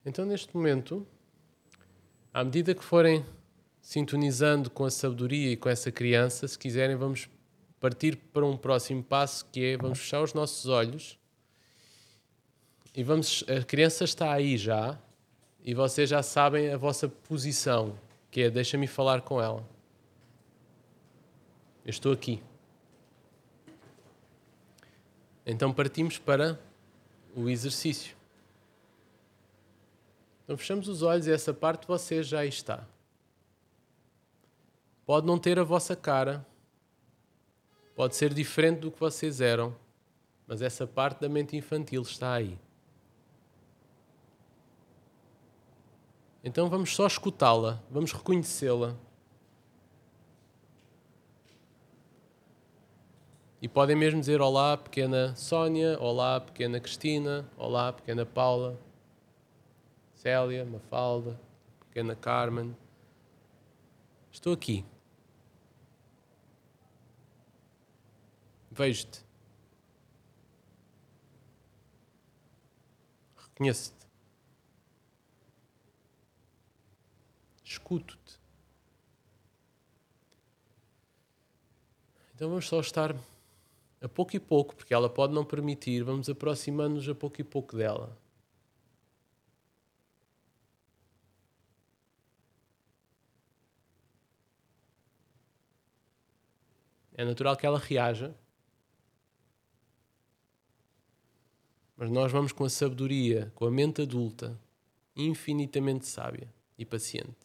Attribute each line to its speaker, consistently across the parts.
Speaker 1: Então, neste momento, à medida que forem sintonizando com a sabedoria e com essa criança, se quiserem, vamos partir para um próximo passo, que é, vamos fechar os nossos olhos e a criança está aí já e vocês já sabem a vossa posição, que é, deixa-me falar com ela. Eu estou aqui. Então partimos para o exercício. Então fechamos os olhos e essa parte você já está. Pode não ter a vossa cara, pode ser diferente do que vocês eram, mas essa parte da mente infantil está aí. Então vamos só escutá-la, vamos reconhecê-la. E podem mesmo dizer olá, pequena Sónia, olá, pequena Cristina, olá, pequena Paula, Célia, Mafalda, pequena Carmen. Estou aqui. Vejo-te. Reconheço-te. Escuto-te. Então vamos só estar a pouco e pouco, porque ela pode não permitir, vamos aproximando-nos a pouco e pouco dela. É natural que ela reaja, mas nós vamos com a sabedoria, com a mente adulta, infinitamente sábia e paciente.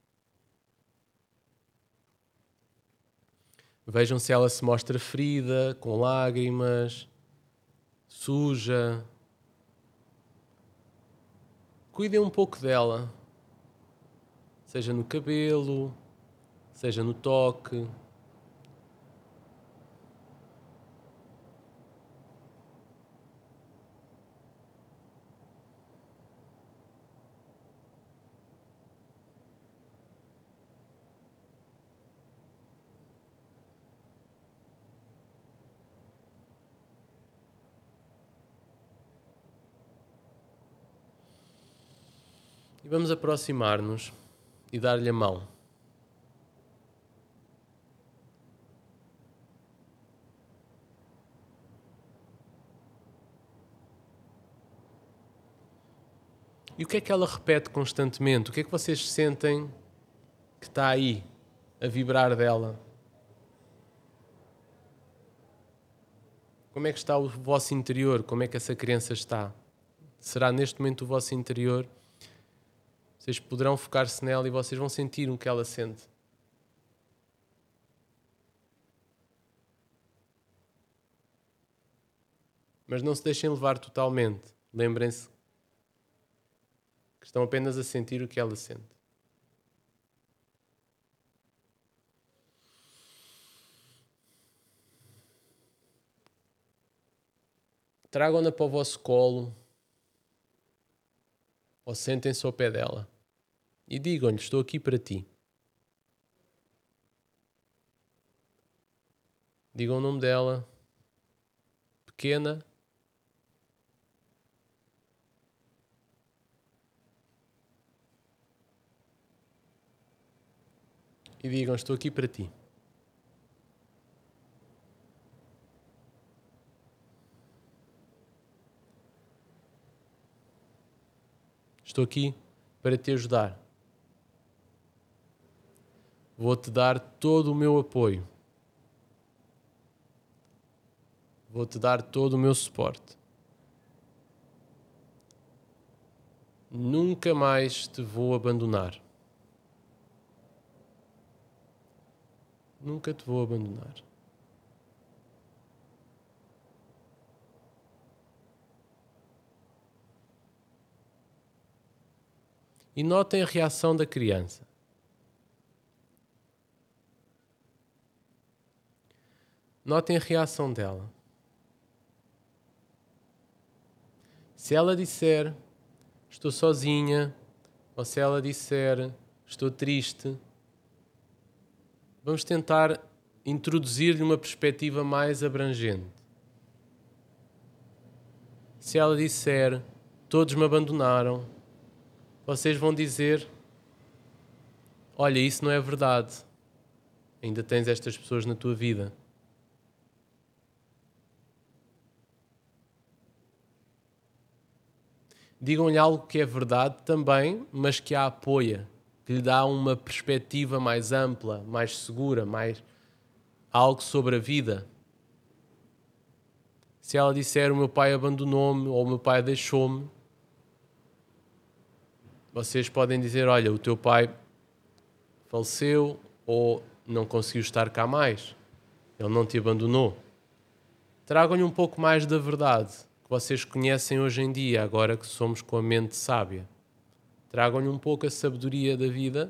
Speaker 1: Vejam se ela se mostra ferida, com lágrimas, suja. Cuidem um pouco dela, seja no cabelo, seja no toque. E vamos aproximar-nos e dar-lhe a mão. E o que é que ela repete constantemente? O que é que vocês sentem que está aí, a vibrar dela? Como é que está o vosso interior? Como é que essa criança está? Será neste momento o vosso interior? Vocês poderão focar-se nela e vocês vão sentir o que ela sente. Mas não se deixem levar totalmente. Lembrem-se que estão apenas a sentir o que ela sente. Tragam-na para o vosso colo ou sentem-se ao pé dela e digam-lhe, estou aqui para ti. Digam o nome dela, pequena. E digam, estou aqui para ti. Estou aqui para te ajudar. Vou-te dar todo o meu apoio. Vou-te dar todo o meu suporte. Nunca mais te vou abandonar. Nunca te vou abandonar. E notem a reação da criança. Notem a reação dela. Se ela disser, estou sozinha, ou se ela disser, estou triste, vamos tentar introduzir-lhe uma perspectiva mais abrangente. Se ela disser, todos me abandonaram, vocês vão dizer: olha, isso não é verdade. Ainda tens estas pessoas na tua vida. Digam-lhe algo que é verdade também, mas que a apoia, que lhe dá uma perspectiva mais ampla, mais segura, mais algo sobre a vida. Se ela disser: o meu pai abandonou-me ou o meu pai deixou-me, vocês podem dizer: olha, o teu pai faleceu ou não conseguiu estar cá mais. Ele não te abandonou. Tragam-lhe um pouco mais da verdade que vocês conhecem hoje em dia, agora que somos com a mente sábia. Tragam-lhe um pouco a sabedoria da vida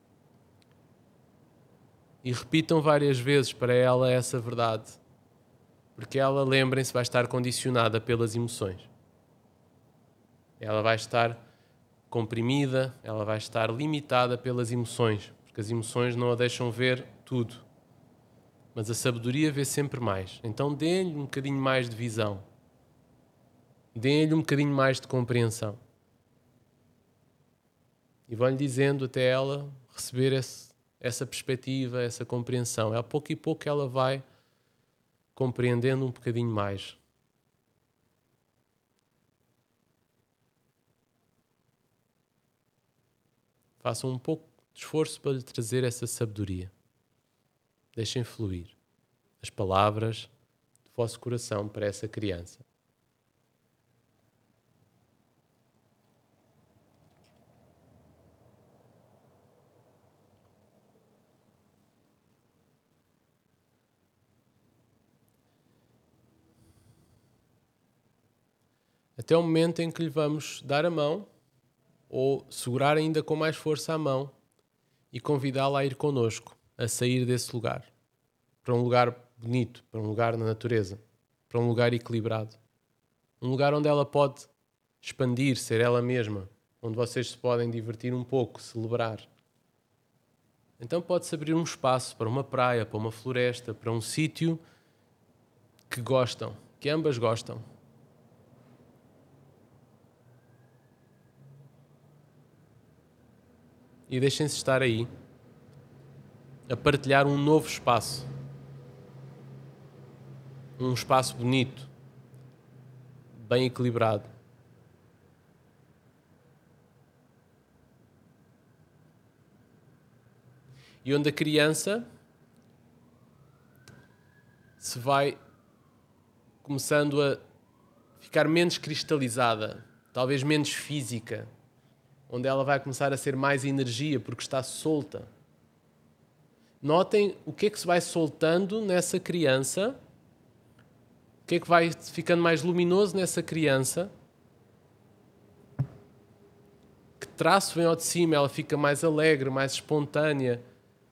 Speaker 1: e repitam várias vezes para ela essa verdade, porque ela, lembrem-se, vai estar condicionada pelas emoções. Ela vai estar comprimida, ela vai estar limitada pelas emoções, porque as emoções não a deixam ver tudo. Mas a sabedoria vê sempre mais. Então deem-lhe um bocadinho mais de visão. Deem-lhe um bocadinho mais de compreensão. E vão-lhe dizendo até ela receber essa perspectiva, essa compreensão. A pouco e pouco ela vai compreendendo um bocadinho mais. Façam um pouco de esforço para lhe trazer essa sabedoria. Deixem fluir as palavras do vosso coração para essa criança. Até o momento em que lhe vamos dar a mão ou segurar ainda com mais força a mão e convidá-la a ir connosco, a sair desse lugar, para um lugar bonito, para um lugar na natureza, para um lugar equilibrado. Um lugar onde ela pode expandir, ser ela mesma, onde vocês se podem divertir um pouco, celebrar. Então pode-se abrir um espaço para uma praia, para uma floresta, para um sítio que gostam, que ambas gostam. E deixem-se estar aí, a partilhar um novo espaço. Um espaço bonito, bem equilibrado. E onde a criança se vai começando a ficar menos cristalizada, talvez menos física, onde ela vai começar a ser mais energia porque está solta. Notem o que é que se vai soltando nessa criança, o que é que vai ficando mais luminoso nessa criança. Que traço vem ao de cima, ela fica mais alegre, mais espontânea.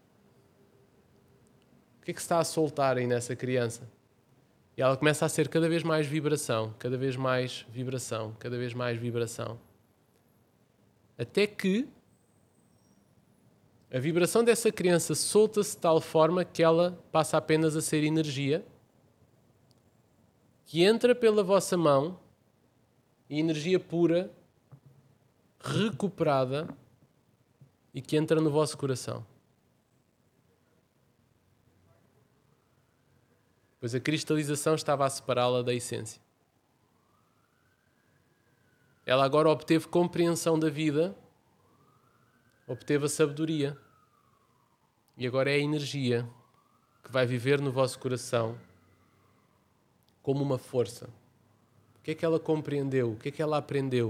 Speaker 1: O que é que se está a soltar aí nessa criança? E ela começa a ser cada vez mais vibração, cada vez mais vibração, cada vez mais vibração. Até que a vibração dessa criança solta-se de tal forma que ela passa apenas a ser energia, que entra pela vossa mão, e energia pura, recuperada, e que entra no vosso coração. Pois a cristalização estava a separá-la da essência. Ela agora obteve compreensão da vida, obteve a sabedoria. E agora é a energia que vai viver no vosso coração como uma força. O que é que ela compreendeu? O que é que ela aprendeu?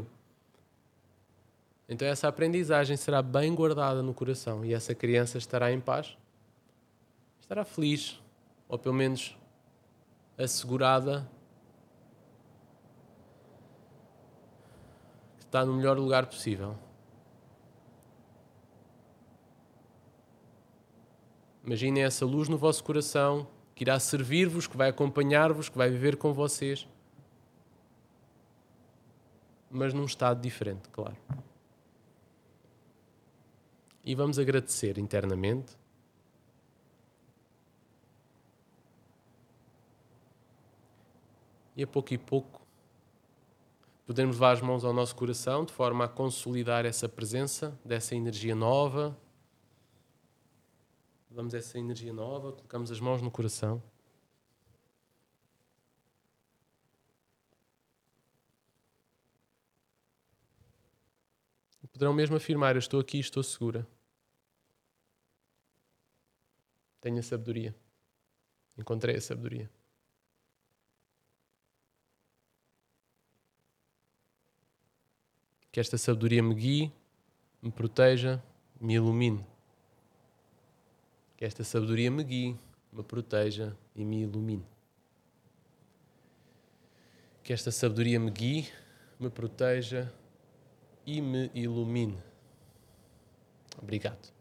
Speaker 1: Então essa aprendizagem será bem guardada no coração e essa criança estará em paz, estará feliz, ou pelo menos assegurada que está no melhor lugar possível. Imaginem essa luz no vosso coração, que irá servir-vos, que vai acompanhar-vos, que vai viver com vocês. Mas num estado diferente, claro. E vamos agradecer internamente. E a pouco, Podemos levar as mãos ao nosso coração de forma a consolidar essa presença dessa energia nova. Levamos essa energia nova, colocamos as mãos no coração. Poderão mesmo afirmar: eu estou aqui, estou segura. Tenho a sabedoria. Encontrei a sabedoria. Que esta sabedoria me guie, me proteja, me ilumine. Que esta sabedoria me guie, me proteja e me ilumine. Que esta sabedoria me guie, me proteja e me ilumine. Obrigado.